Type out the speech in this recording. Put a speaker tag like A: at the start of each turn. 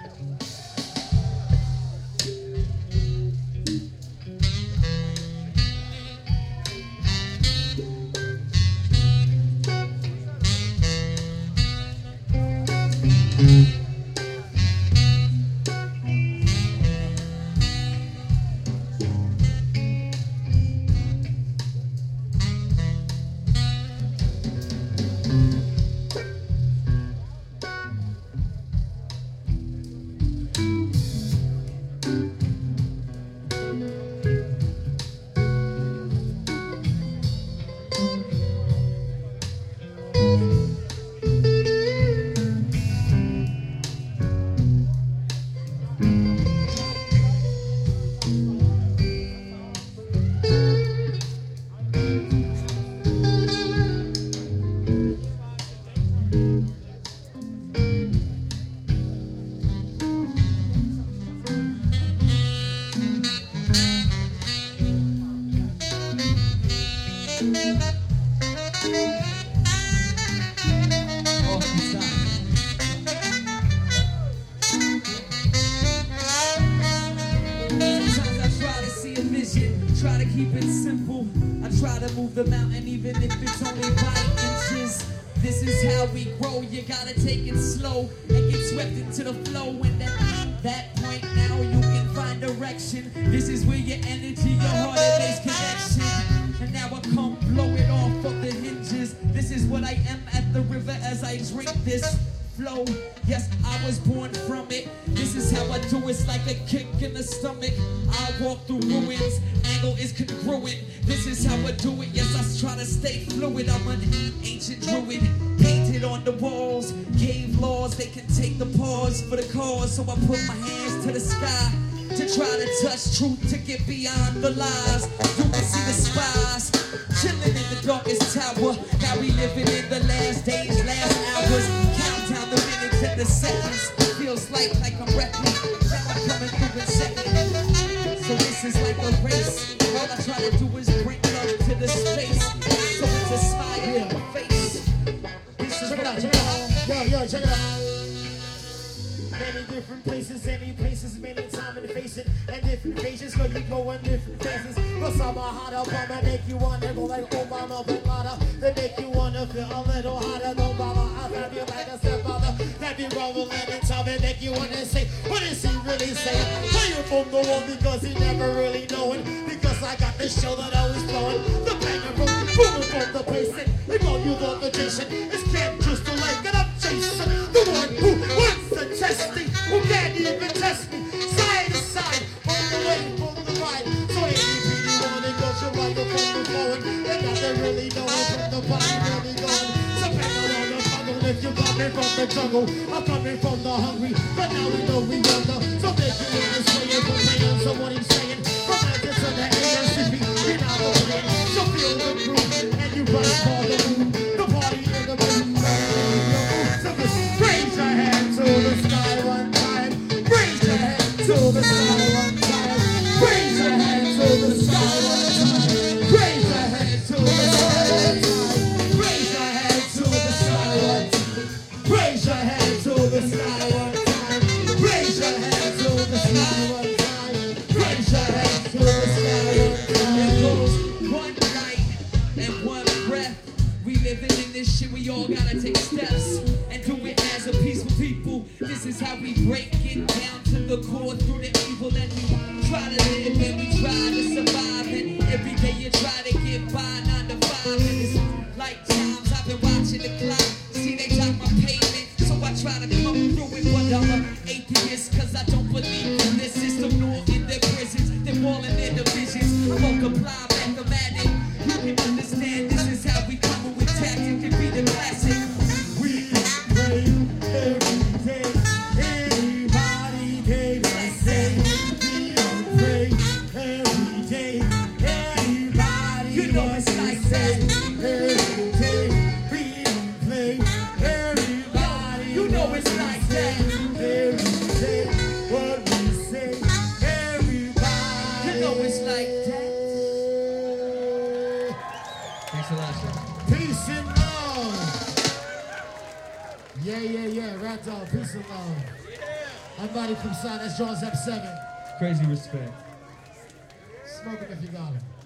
A: Try to keep it simple. I try to move the mountain even if it's only by inches. This is how we grow. You gotta take it slow and get swept into the flow. And at that point now you can find direction. This is where your energy, your heart, and makes connection. And now I come blow it off of the hinges. This is what I am at the river as I drink this flow. Yes, I was born from it. This is how I do it. It's like a kick in the stomach. I walk through ruins. Angle is congruent. This is how I do it. Yes, I try to stay fluid. I'm an ancient druid. Painted on the walls. Cave laws. They can take the pause for the cause. So I put my hands to the sky to try to touch truth, to get beyond the lies. You can see the spies chilling in the darkest tower. Now we living in the last days, last hours. Count down the minutes and the seconds. Feels like I'm reckless. Now I'm coming through in seconds. So this is like a race. All I try to do is bring love to the space. So it's a smile on my face. This is what I do.
B: Yo, check it out. Many different places, many time and facing, and different faces, cause you go in different places. But some are hotter, but they make you wanna go like Obama and Lada. They make you wanna feel a little hotter, don't bother. I'll have you like a stepfather. That be rolling in time and make you wanna say, what is he really saying? Play it from the wall because he never really knowing. Because I got this show that always flowing. The banger from booming from the place. We know you love the Jason. It's Camp Crystal Lake and I'm Jason. The one who wants to test me, who can't even test me. Side to side, on the way, on the ride. So anything you want, it goes your right, you're coming forward. And now they really know from the body really going. So back on the jungle, if you're coming from the jungle, I'm coming from the hungry. But now we know we wonder. So make you understand from playing, so what he's saying. From Memphis to the ASCP, you're not the way. So feel the groove, and you run for the room. The party in the room. So just raise your hand to the sky one time. Raise your hand to the sky one time. Raise your hand to the sky one time. Raise your hand to the sky one time. Raise your hand to the sky one time. Raise your hand to the sky one time. Raise your hand to the sky one time. Raise your hand to the sky one time.
A: It goes one night and one breath. We living in this shit, we all gotta take steps and do it as a peaceful people. This is how we break it down to the core through the evil, and we try to live and we try to survive. And every day you try to get by 9 to 5. And it's like times I've been watching the clock. See, they drop my payment, so I try to come through it. But I'm an atheist, cause I don't believe in this system nor in their prisons. They're falling in the visions. Multiply mathematic. You can understand this is how we come up with tactic and be the classic.
B: We pray every day. Everybody came and say we don't pray every day. Everybody
A: You know it's like
B: say
A: that.
B: every day. We don't play everybody.
A: You know it's like that.
B: Every day. Everybody come sign, that's Jaws F7.
A: Crazy respect.
B: Smoke it if you got it.